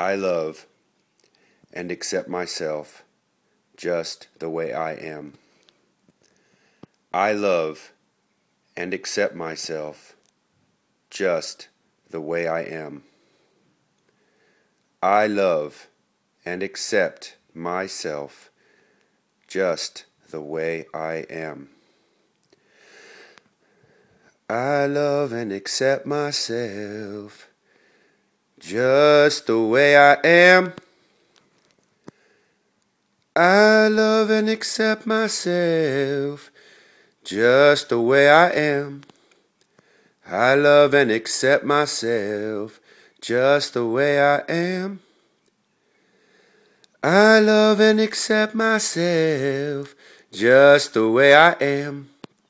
I love and accept myself just the way I am. I love and accept myself just the way I am. I love and accept myself just the way I am. I love and accept myself just the way I am. I love and accept myself just the way I am. I love and accept myself just the way I am. I love and accept myself just the way I am.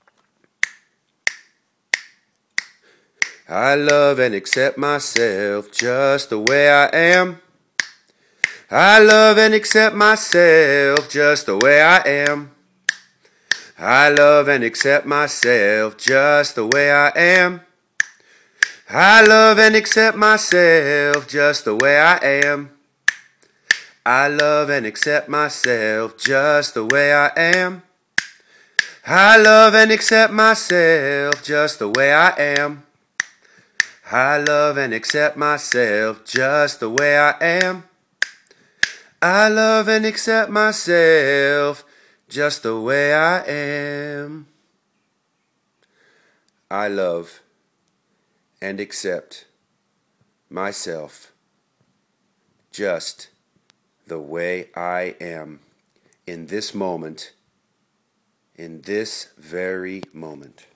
I love and accept myself just the way I am. I love and accept myself just the way I am. I love and accept myself just the way I am. I love and accept myself just the way I am. I love and accept myself just the way I am. I love and accept myself just the way I am. I love and accept myself just the way I am. I love and accept myself just the way I am. I love and accept myself just the way I am in this moment, in this very moment.